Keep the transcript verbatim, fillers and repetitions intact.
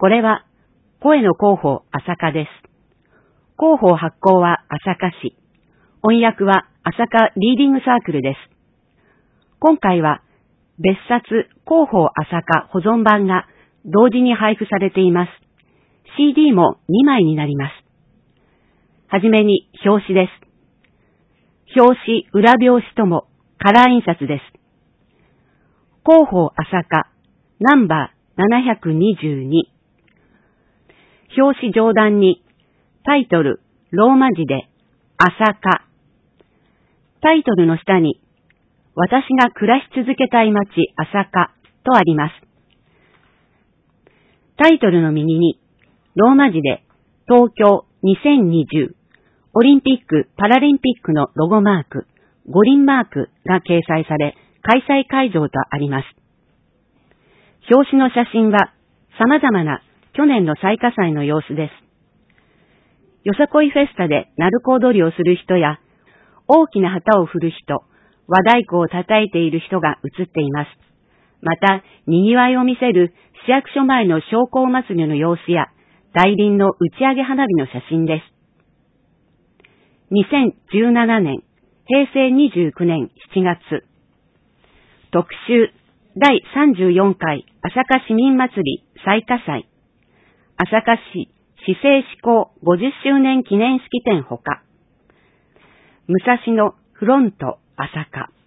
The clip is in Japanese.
これは、声の広報朝霞です。広報発行は朝霞市。音訳は朝霞リーディングサークルです。今回は、別冊広報朝霞保存版が同時に配布されています。シーディー もにまいになります。はじめに表紙です。表紙、裏表紙ともカラー印刷です。広報朝霞ナンバーななひゃくにじゅうに。表紙上段にタイトルローマ字で朝霞。タイトルの下に私が暮らし続けたい街朝霞とあります。タイトルの右にローマ字で東京にせんにじゅうオリンピック・パラリンピックのロゴマーク、五輪マークが掲載され、開催会場とあります。表紙の写真は様々な去年の最下祭の様子です。よさこいフェスタで鳴子踊りをする人や、大きな旗を振る人、和太鼓を叩いている人が写っています。また、賑わいを見せる市役所前の商工祭りの様子や、大輪の打ち上げ花火の写真です。にせんじゅうななねん、へいせいにじゅうきゅうねんしちがつ、特集だいさんじゅうよんかい朝霞市民祭り最下祭、朝霞市市政施行ごじゅっしゅうねん記念式典ほか、武蔵野フロント朝霞。